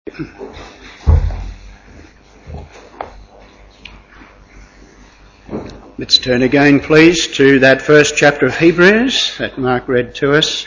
Let's turn again, please, to that first chapter of Hebrews that Mark read to us.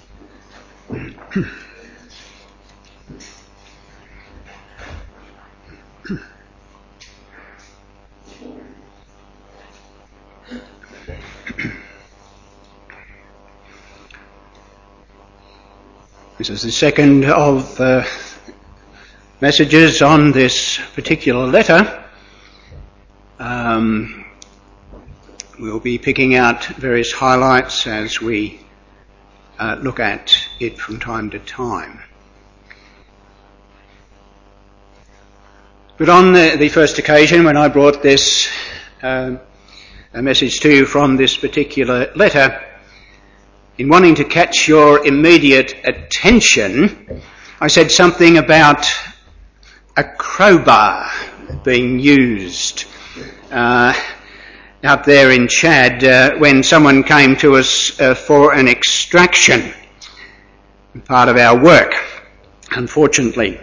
This is the second of messages on this particular letter. We'll be picking out various highlights as we look at it from time to time. But on the first occasion when I brought this a message to you from this particular letter, in wanting to catch your immediate attention, I said something about a crowbar being used out there in Chad when someone came to us for an extraction, part of our work, unfortunately.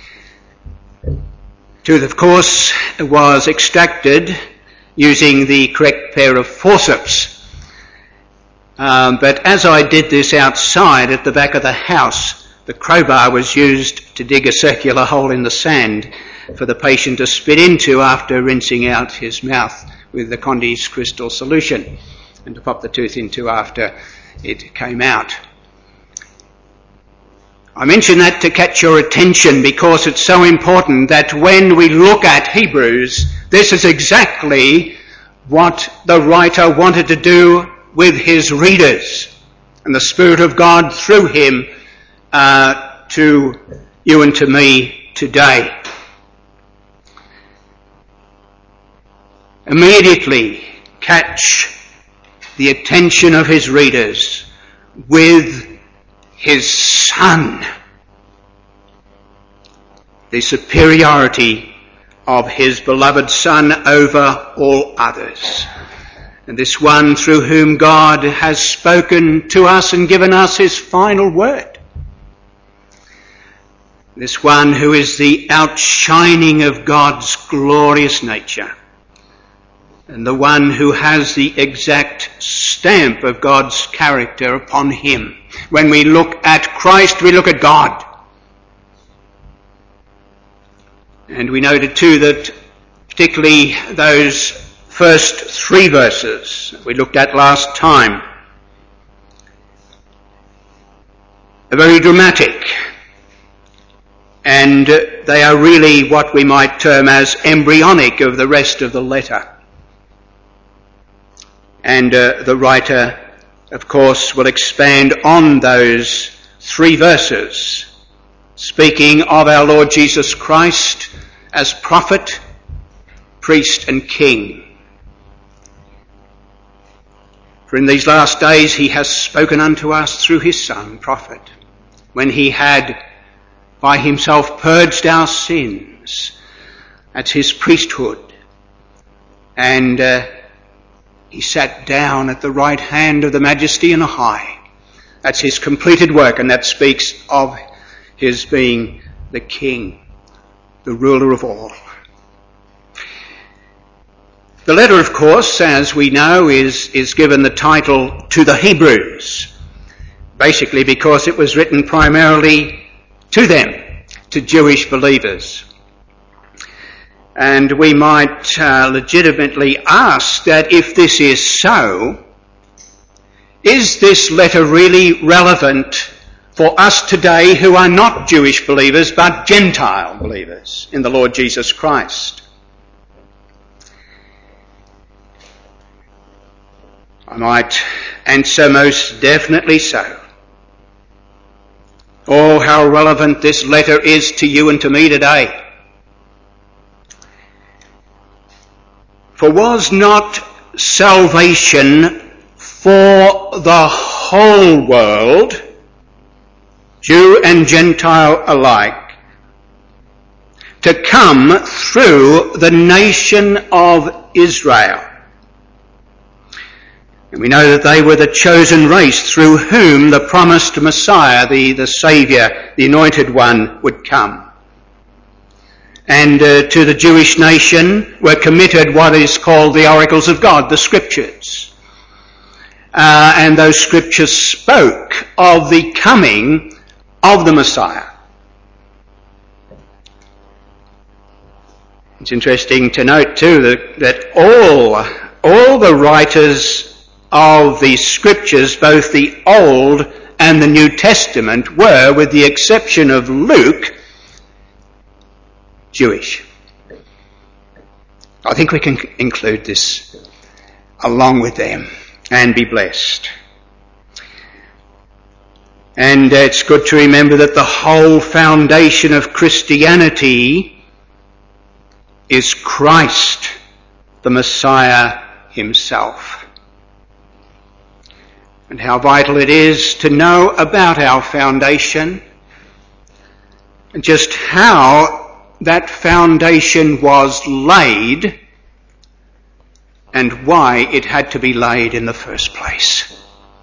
Tooth, of course, was extracted using the correct pair of forceps. But as I did this outside at the back of the house, the crowbar was used to dig a circular hole in the sand for the patient to spit into after rinsing out his mouth with the Condy's crystal solution, and to pop the tooth into after it came out. I mention that to catch your attention because it's so important that when we look at Hebrews, this is exactly what the writer wanted to do with his readers, and the Spirit of God through him to you and to me today. Immediately catch the attention of his readers with his Son, the superiority of his beloved Son over all others. And this one through whom God has spoken to us and given us his final word. This one who is the outshining of God's glorious nature. And the one who has the exact stamp of God's character upon him. When we look at Christ, we look at God. And we noted too that particularly those first three verses that we looked at last time are very dramatic, and they are really what we might term as embryonic of the rest of the letter. And the writer, of course, will expand on those three verses, speaking of our Lord Jesus Christ as prophet, priest and king. For in these last days he has spoken unto us through his Son, prophet, when he had by himself purged our sins. That's his priesthood. And he sat down at the right hand of the Majesty on high. That's his completed work, and that speaks of his being the King, the ruler of all. The letter, of course, as we know, is given the title To the Hebrews, basically because it was written primarily to them, to Jewish believers. And we might legitimately ask that if this is so, is this letter really relevant for us today who are not Jewish believers but Gentile believers in the Lord Jesus Christ? I might answer most definitely so. Oh, how relevant this letter is to you and to me today. For was not salvation for the whole world, Jew and Gentile alike, to come through the nation of Israel? And we know that they were the chosen race through whom the promised Messiah, the Saviour, the Anointed One, would come. and to the Jewish nation were committed what is called the oracles of God, the scriptures. And those scriptures spoke of the coming of the Messiah. It's interesting to note too that all the writers of the scriptures, both the Old and the New Testament, were, with the exception of Luke, Jewish. I think we can include this along with them and be blessed. And it's good to remember that the whole foundation of Christianity is Christ, the Messiah himself. And how vital it is to know about our foundation and just how that foundation was laid and why it had to be laid in the first place.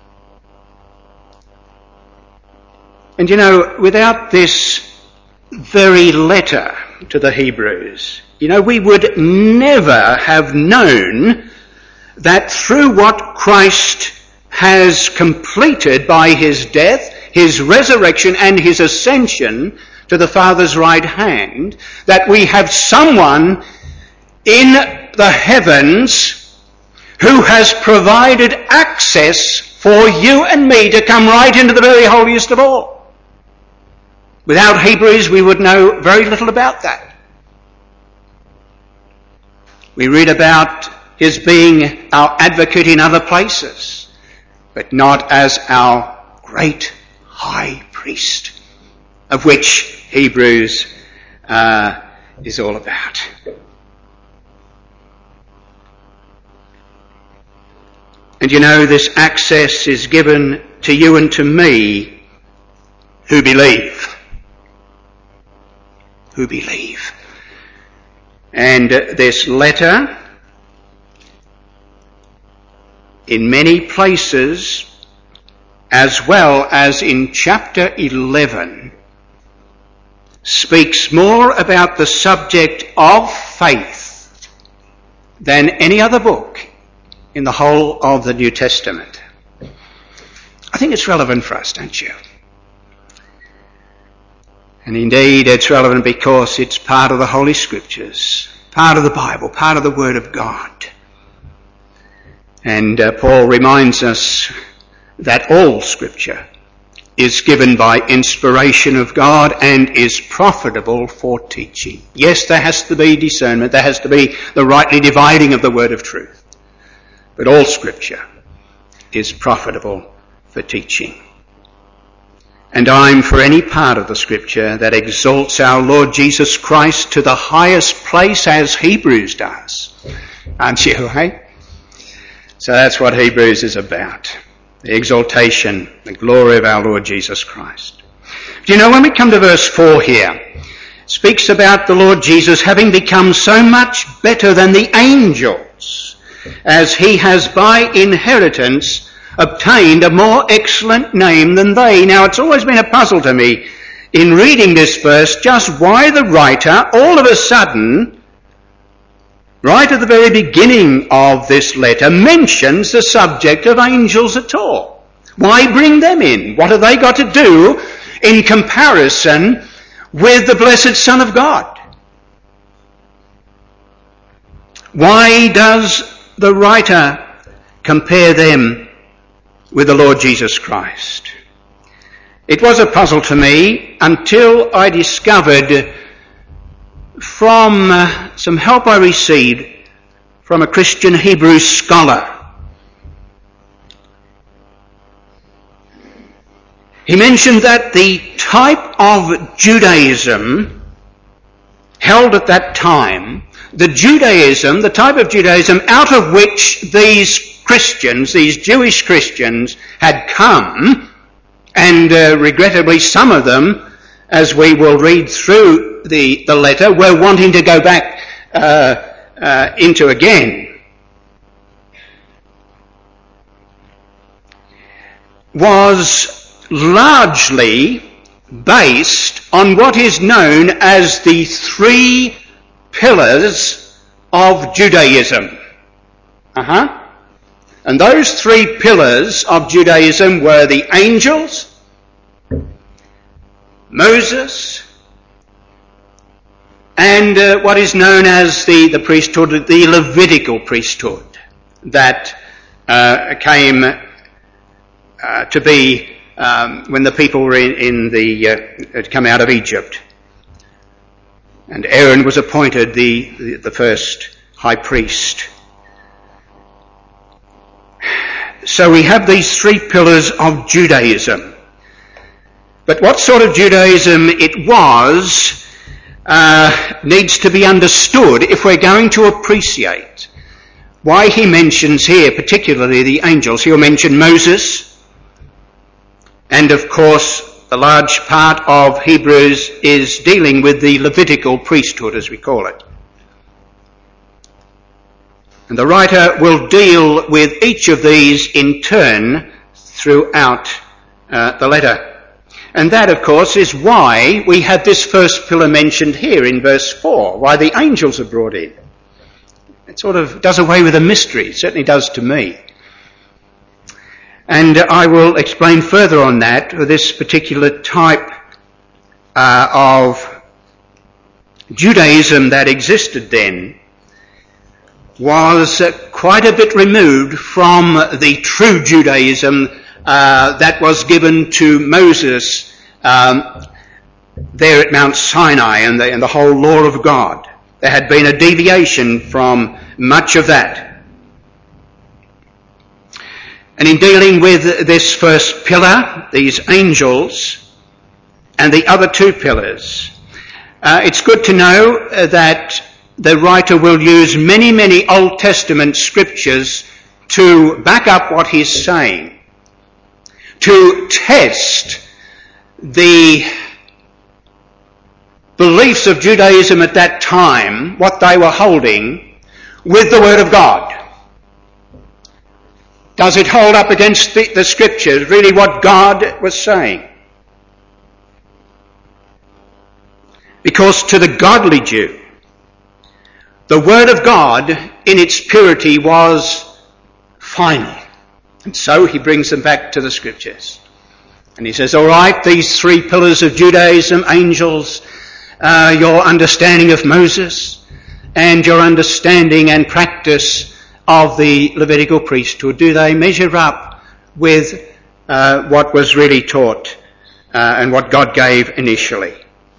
And without this very letter to the Hebrews, we would never have known that through what Christ has completed by his death, his resurrection and his ascension to the Father's right hand, that we have someone in the heavens who has provided access for you and me to come right into the very holiest of all. Without Hebrews, we would know very little about that. We read about his being our advocate in other places, but not as our great high priest, of which Hebrews is all about. And this access is given to you and to me who believe. Who believe. And this letter, in many places, as well as in chapter 11, speaks more about the subject of faith than any other book in the whole of the New Testament. I think it's relevant for us, don't you? And indeed, it's relevant because it's part of the Holy Scriptures, part of the Bible, part of the Word of God. And Paul reminds us that all Scripture is given by inspiration of God and is profitable for teaching. Yes, there has to be discernment, there has to be the rightly dividing of the Word of truth. But all Scripture is profitable for teaching. And I'm for any part of the Scripture that exalts our Lord Jesus Christ to the highest place, as Hebrews does. Aren't you, eh? So that's what Hebrews is about. The exaltation, the glory of our Lord Jesus Christ. Do you know, when we come to verse 4 here, it speaks about the Lord Jesus having become so much better than the angels, as he has by inheritance obtained a more excellent name than they. Now, it's always been a puzzle to me in reading this verse just why the writer all of a sudden, right at the very beginning of this letter, mentions the subject of angels at all. Why bring them in? What have they got to do in comparison with the blessed Son of God? Why does the writer compare them with the Lord Jesus Christ? It was a puzzle to me until I discovered from some help I received from a Christian Hebrew scholar. He mentioned that the type of Judaism held at that time, the type of Judaism out of which these Christians, these Jewish Christians, had come, and regrettably some of them, as we will read through the letter, were wanting to go back into again, was largely based on what is known as the 3 pillars of Judaism. And those 3 pillars of Judaism were the angels, Moses, and what is known as the priesthood, the Levitical priesthood, that came to be when the people were had come out of Egypt. And Aaron was appointed the first high priest. So we have these 3 pillars of Judaism. But what sort of Judaism it was needs to be understood if we're going to appreciate why he mentions here particularly the angels. He'll mention Moses, and of course the large part of Hebrews is dealing with the Levitical priesthood, as we call it. And the writer will deal with each of these in turn throughout the letter. And that, of course, is why we have this first pillar mentioned here in verse 4, why the angels are brought in. It sort of does away with the mystery, it certainly does to me. And I will explain further on that. This particular type of Judaism that existed then was quite a bit removed from the true Judaism that was given to Moses there at Mount Sinai and the whole law of God. There had been a deviation from much of that. And in dealing with this first pillar, these angels, and the other 2 pillars, it's good to know that the writer will use many, many Old Testament scriptures to back up what he's saying, to test the beliefs of Judaism at that time, what they were holding, with the Word of God. Does it hold up against the scriptures, really what God was saying? Because to the godly Jew, the Word of God in its purity was final. And so he brings them back to the scriptures. And he says, all right, these 3 pillars of Judaism, angels, your understanding of Moses, and your understanding and practice of the Levitical priesthood, do they measure up with what was really taught and what God gave initially?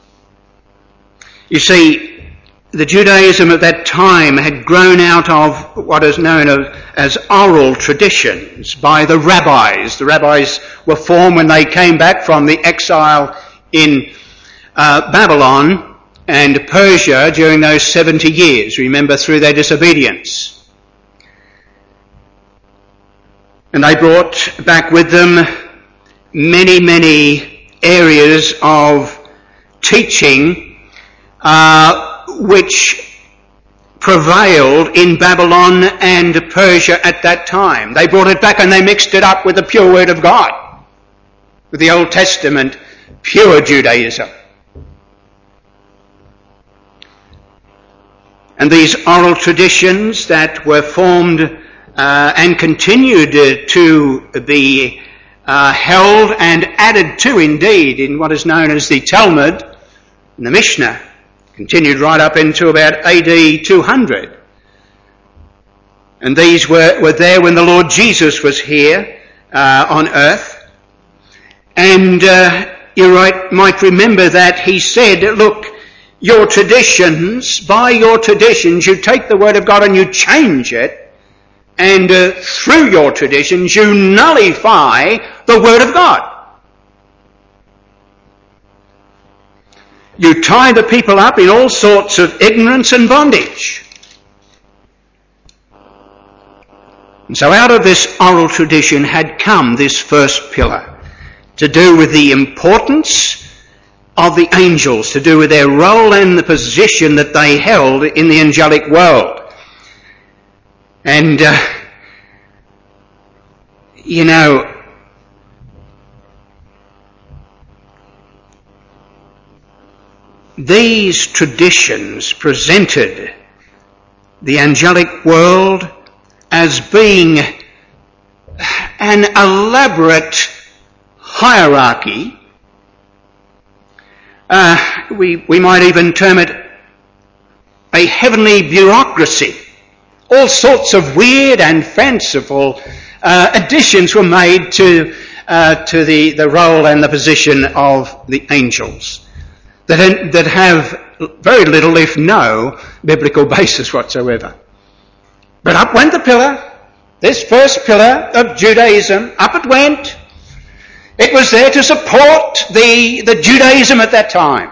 You see, the Judaism at that time had grown out of what is known as oral traditions by the rabbis. The rabbis were formed when they came back from the exile in Babylon and Persia during those 70 years, remember, through their disobedience. And they brought back with them many, many areas of teaching which prevailed in Babylon and Persia at that time. They brought it back and they mixed it up with the pure Word of God, with the Old Testament pure Judaism. And these oral traditions that were formed and continued to be held and added to indeed in what is known as the Talmud and the Mishnah, continued right up into about AD 200. And these were there when the Lord Jesus was here on earth. And you might remember that he said, look, your traditions, by your traditions, you take the Word of God and you change it, and through your traditions you nullify the Word of God. You tie the people up in all sorts of ignorance and bondage. And so out of this oral tradition had come this first pillar, to do with the importance of the angels, to do with their role and the position that they held in the angelic world. And, these traditions presented the angelic world as being an elaborate hierarchy. We might even term it a heavenly bureaucracy. All sorts of weird and fanciful additions were made to the role and the position of the angels that have very little, if no, biblical basis whatsoever. But up went the pillar, this first pillar of Judaism, up it went. It was there to support the Judaism at that time.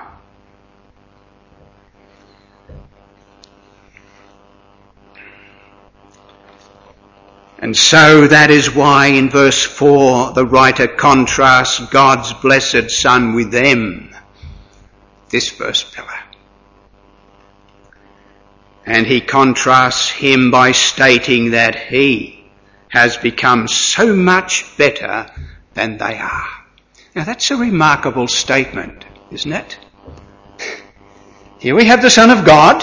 And so that is why in verse 4 the writer contrasts God's blessed Son with them, this first pillar. And he contrasts him by stating that he has become so much better than they are. Now that's a remarkable statement, isn't it? Here we have the Son of God,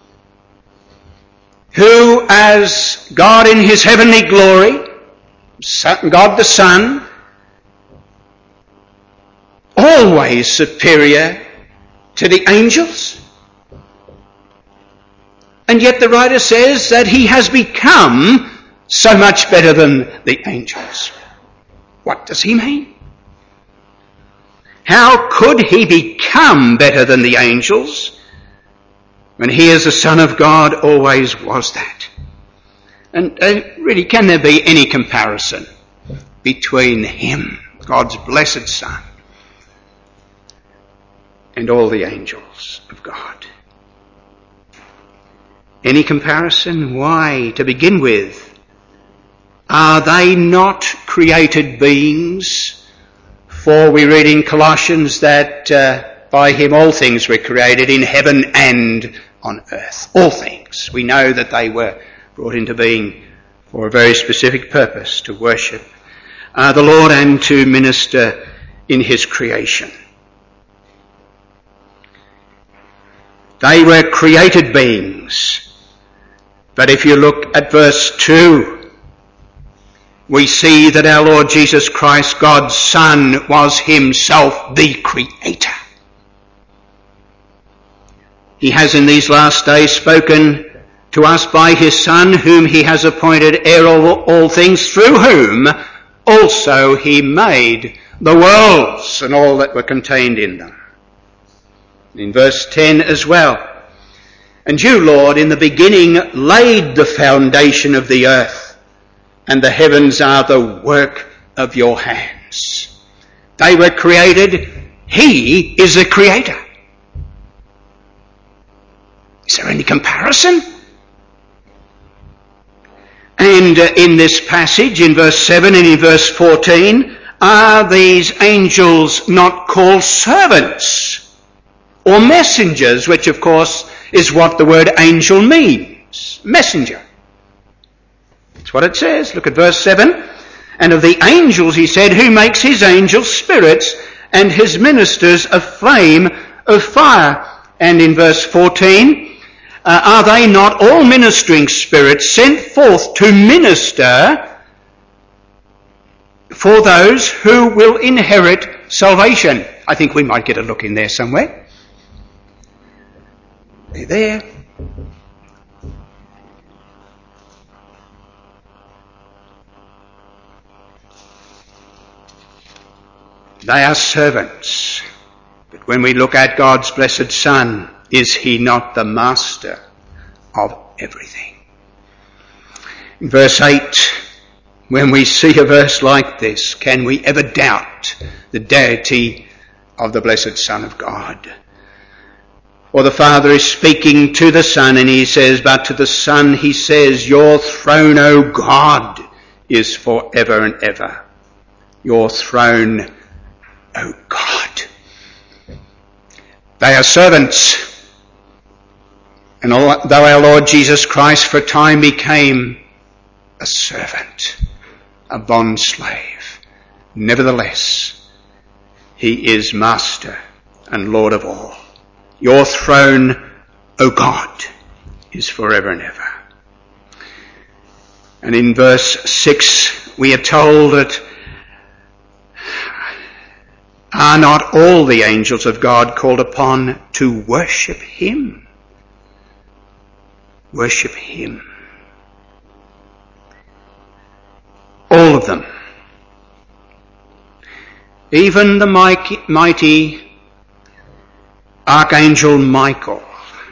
who as God in his heavenly glory, God the Son, always superior to the angels. And yet the writer says that he has become so much better than the angels. What does he mean? How could he become better than the angels when he as the Son of God always was that? And really, can there be any comparison between him, God's blessed Son, and all the angels of God? Any comparison? Why, to begin with, are they not created beings? For we read in Colossians that by him all things were created in heaven and on earth. All things. We know that they were brought into being for a very specific purpose, to worship the Lord and to minister in his creation. They were created beings. But if you look at verse 2, we see that our Lord Jesus Christ, God's Son, was himself the Creator. He has in these last days spoken to us by his Son, whom he has appointed heir of all things, through whom also he made the worlds and all that were contained in them. In verse 10 as well. And you, Lord, in the beginning laid the foundation of the earth, and the heavens are the work of your hands. They were created. He is the Creator. Is there any comparison? And in this passage, in verse 7 and in verse 14, are these angels not called servants or messengers, which of course is what the word angel means. Messenger. That's what it says. Look at verse 7. And of the angels, he said, who makes his angels spirits and his ministers a flame of fire. And in verse 14, are they not all ministering spirits sent forth to minister for those who will inherit salvation? I think we might get a look in there somewhere. They're there. They are servants. But when we look at God's blessed Son, is he not the master of everything? In verse 8, when we see a verse like this, can we ever doubt the deity of the blessed Son of God? For the Father is speaking to the Son, and he says, but to the Son he says, your throne, O God, is forever and ever. Your throne, O God. They are servants. And though our Lord Jesus Christ for a time became a servant, a bond slave, nevertheless, he is Master and Lord of all. Your throne, O God, is forever and ever. And in verse 6 we are told that are not all the angels of God called upon to worship him? Worship him. All of them. Even the mighty Archangel Michael.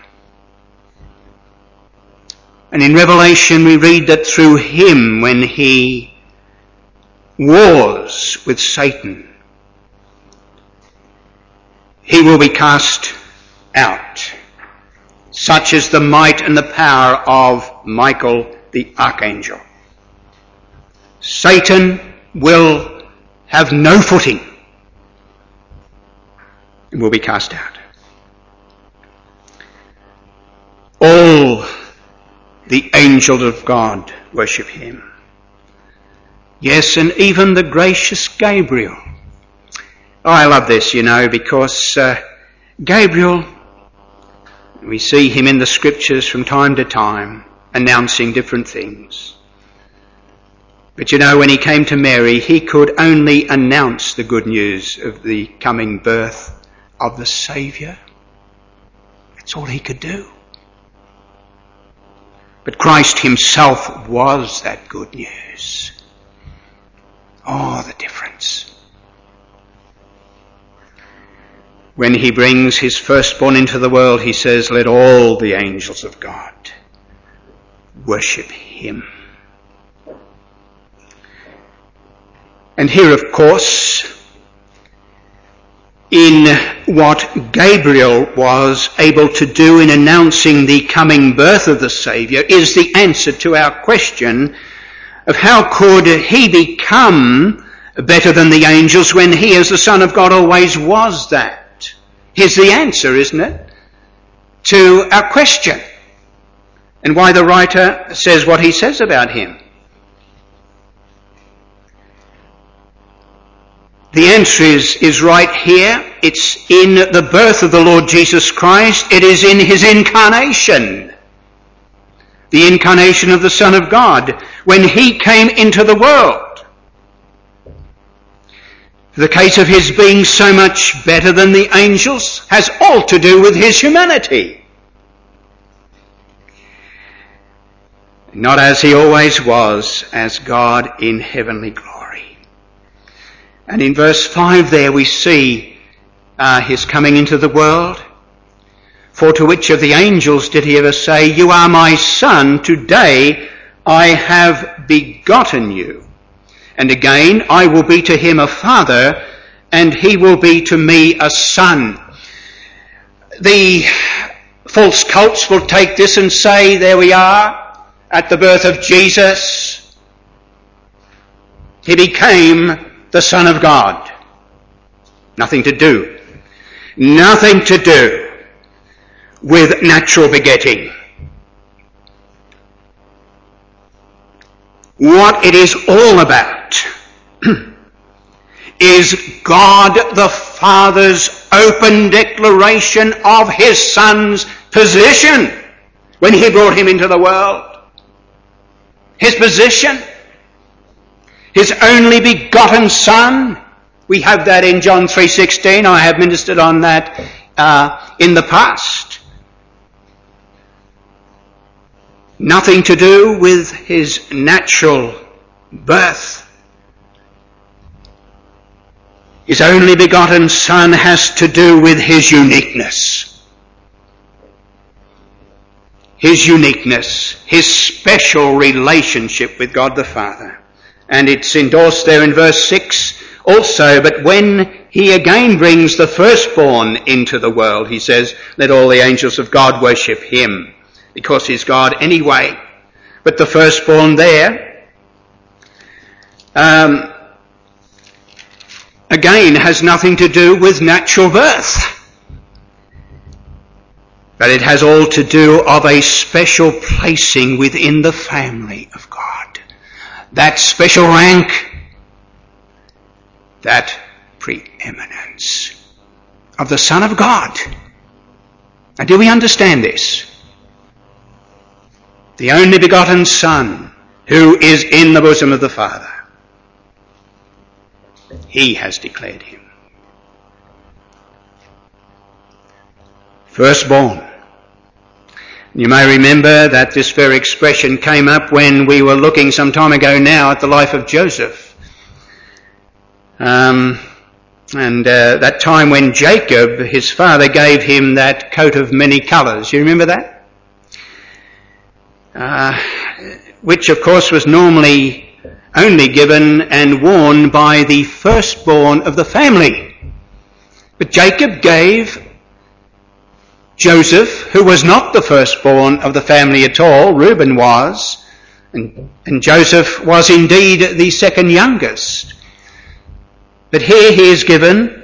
And in Revelation we read that through him, when he wars with Satan, he will be cast out. Such is the might and the power of Michael the Archangel. Satan will have no footing and will be cast out. All the angels of God worship him. Yes, and even the gracious Gabriel. Oh, I love this, because Gabriel, we see him in the scriptures from time to time announcing different things. But when he came to Mary, he could only announce the good news of the coming birth of the Saviour. That's all he could do. But Christ himself was that good news. Oh, the difference. When he brings his firstborn into the world, he says, let all the angels of God worship him. And here, of course, in what Gabriel was able to do in announcing the coming birth of the Saviour is the answer to our question of how could he become better than the angels when he, as the Son of God, always was that? Here's the answer, isn't it, to our question, and why the writer says what he says about him. The answer is right here. It's in the birth of the Lord Jesus Christ. It is in his incarnation. The incarnation of the Son of God, when he came into the world. The case of his being so much better than the angels has all to do with his humanity. Not as he always was, as God in heavenly glory. And in verse 5 there we see his coming into the world. For to which of the angels did he ever say, you are my son, today I have begotten you. And again, I will be to him a father, and he will be to me a son. The false cults will take this and say, there we are, at the birth of Jesus, he became the Son of God. Nothing to do with natural begetting. What it is all about is God the Father's open declaration of his Son's position when he brought him into the world. His position. His only begotten Son. We have that in John 3:16. I have ministered on that in the past. Nothing to do with his natural birth. His only begotten Son has to do with his uniqueness. His uniqueness, his special relationship with God the Father. And it's endorsed there in verse 6 also, but when he again brings the firstborn into the world, he says, let all the angels of God worship him, because he's God anyway. But the firstborn there, again, has nothing to do with natural birth. But it has all to do of a special placing within the family of God. That special rank, that preeminence of the Son of God. Now, do we understand this? The only begotten Son, who is in the bosom of the Father. He has declared him. Firstborn. You may remember that this very expression came up when we were looking some time ago now at the life of Joseph. That time when Jacob, his father, gave him that coat of many colours. You remember that? Which of course was normally only given and worn by the firstborn of the family. But Jacob gave Joseph, who was not the firstborn of the family at all, Reuben was, and Joseph was indeed the second youngest. But here he is given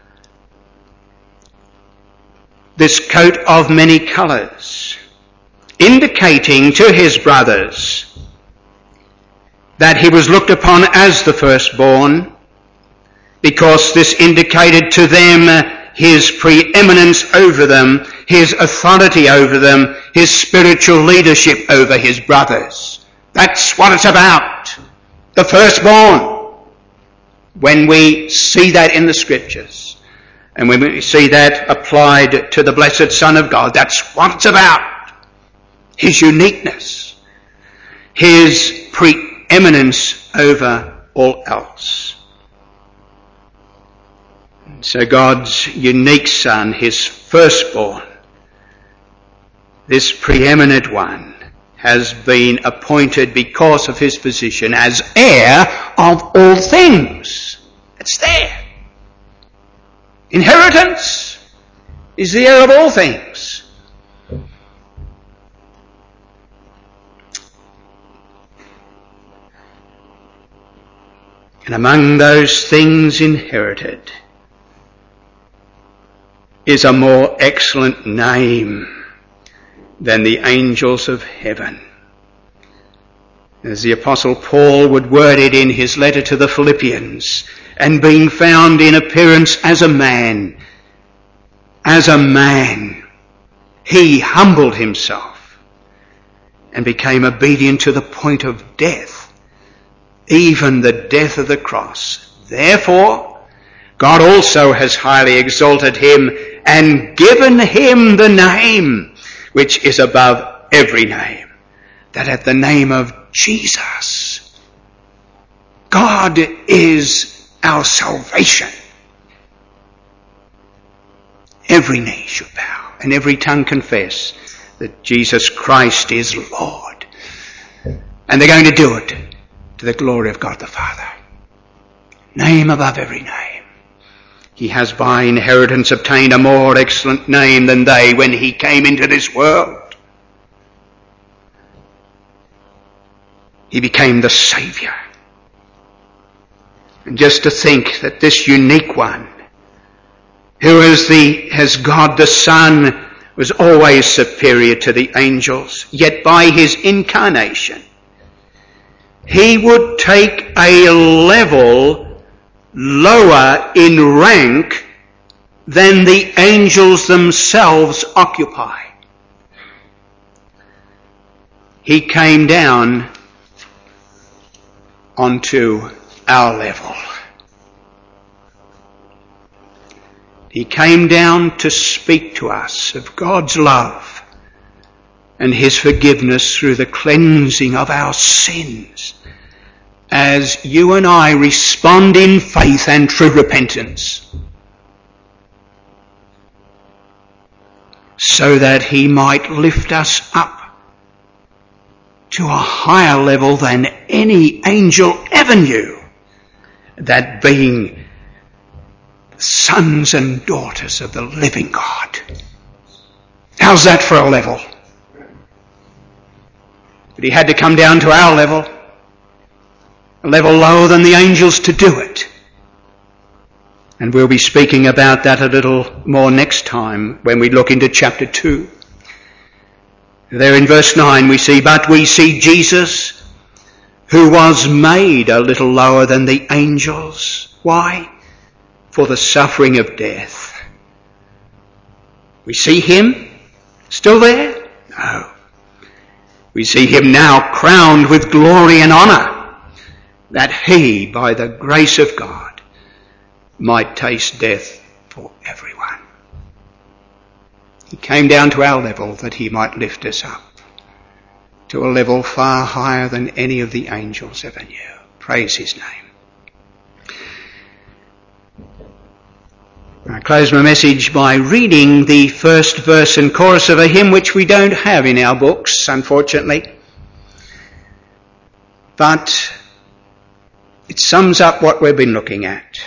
this coat of many colours, indicating to his brothers that he was looked upon as the firstborn, because this indicated to them his preeminence over them, his authority over them, his spiritual leadership over his brothers. That's what it's about. The firstborn. When we see that in the Scriptures, and when we see that applied to the blessed Son of God, that's what it's about. His uniqueness. His preeminence over all else. So God's unique Son, his firstborn, this preeminent one, has been appointed because of his position as heir of all things. It's there. Inheritance is the heir of all things. And among those things inherited is a more excellent name than the angels of heaven. As the Apostle Paul would word it in his letter to the Philippians, and being found in appearance as a man, he humbled himself and became obedient to the point of death, even the death of the cross. Therefore, God also has highly exalted him and given him the name which is above every name, that at the name of Jesus, God is our salvation. Every knee should bow and every tongue confess that Jesus Christ is Lord. And they're going to do it to the glory of God the Father. Name above every name. He has by inheritance obtained a more excellent name than they when he came into this world. He became the Saviour. And just to think that this unique one, who as God the Son, was always superior to the angels, yet by his incarnation, he would take a level lower in rank than the angels themselves occupy. He came down onto our level. He came down to speak to us of God's love and his forgiveness through the cleansing of our sins, as you and I respond in faith and true repentance, so that he might lift us up to a higher level than any angel ever knew, that being sons and daughters of the living God. How's that for a level? But he had to come down to our level, a level lower than the angels, to do it. And we'll be speaking about that a little more next time when we look into chapter 2. There in verse 9 we see, but we see Jesus, who was made a little lower than the angels. Why? For the suffering of death. We see him Still there? No. We see him now crowned with glory and honour, that he, by the grace of God, might taste death for everyone. He came down to our level that he might lift us up to a level far higher than any of the angels ever knew. Praise his name. I close my message by reading the first verse and chorus of a hymn which we don't have in our books, unfortunately. But it sums up what we've been looking at.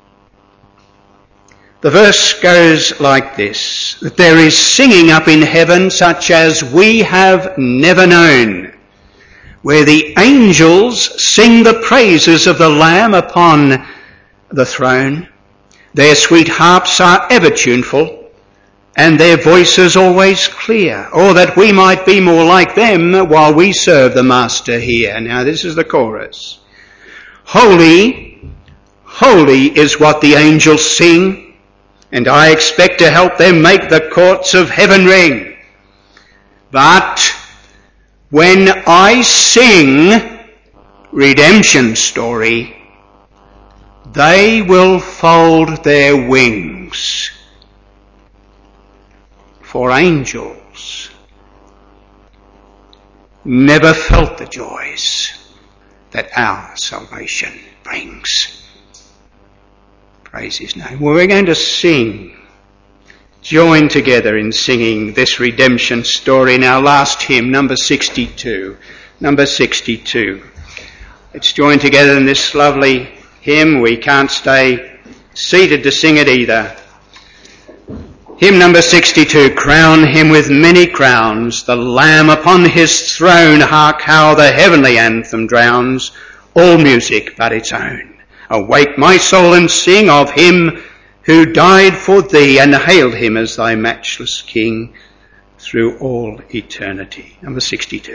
The verse goes like this, that there is singing up in heaven such as we have never known, where the angels sing the praises of the Lamb upon the throne. Their sweet harps are ever tuneful, and their voices always clear, or that we might be more like them while we serve the Master here. Now this is the chorus. Holy, holy is what the angels sing, and I expect to help them make the courts of heaven ring. But when I sing redemption story, they will fold their wings. For angels never felt the joys that our salvation brings. Praise his name. Well, we're going to sing, join together in singing this redemption story in our last hymn, number 62. Number 62. Let's join together in this lovely hymn. We can't stay seated to sing it either. Hymn number 62. Crown him with many crowns, the Lamb upon his throne. Hark how the heavenly anthem drowns all music but its own. Awake my soul and sing of him who died for thee, and hailed him as thy matchless King through all eternity. Number 62.